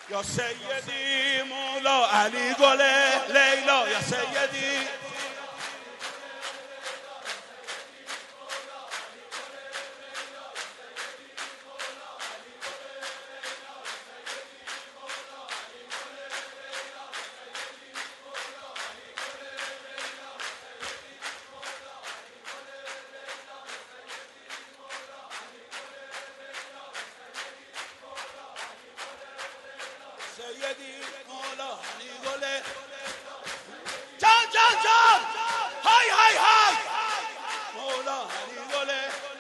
یا سیدی مولا علی گل لیلا یا سیدی سیدی مولا علی گل جان جان جان های های های مولا علی گل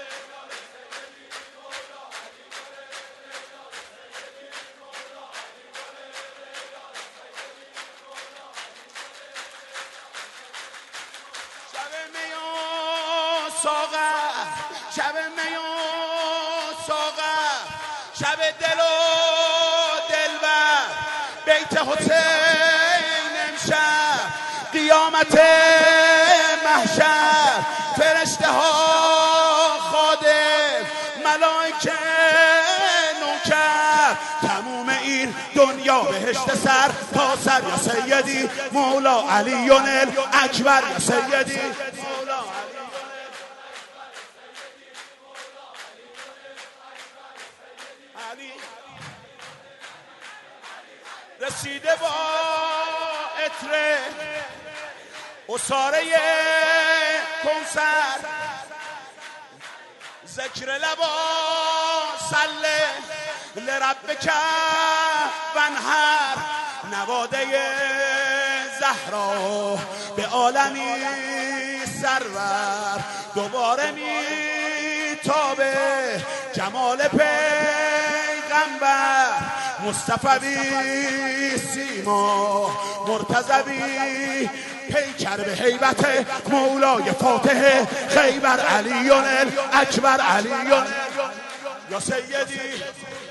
شب میان ساغر شب میان ساغر شب دل و دلبر بیت حسین امشب قیامت محشر فرشته ها خادم ملائکه نوکر تموم این دنیا بهشت سر تا سر یا سیدی مولا علی اکبر یا سیدی مولا علی رسیده با عطر اصاره کنسر ذکر لبا سله لربک وانحر نواده زهرا به عالمی سرور دوباره میتابه جمال پیغمبر مصطفی سیما مرتضوی پیکر به هیبت مولای فاتح خیبر علی اکبر علی یا سیدی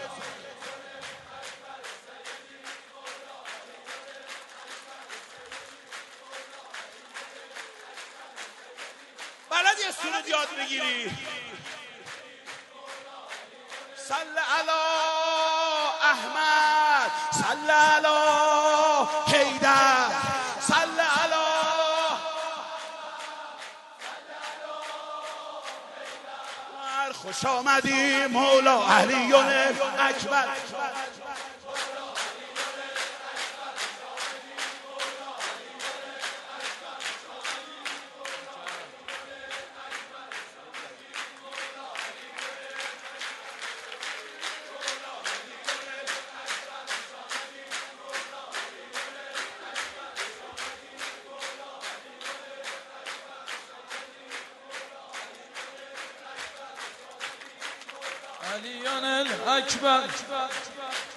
بلدی سرود یاد بگیری صل علی احمد صل علی حیدر صل علی خوش آمدی مولا علی اکبر علی اکبر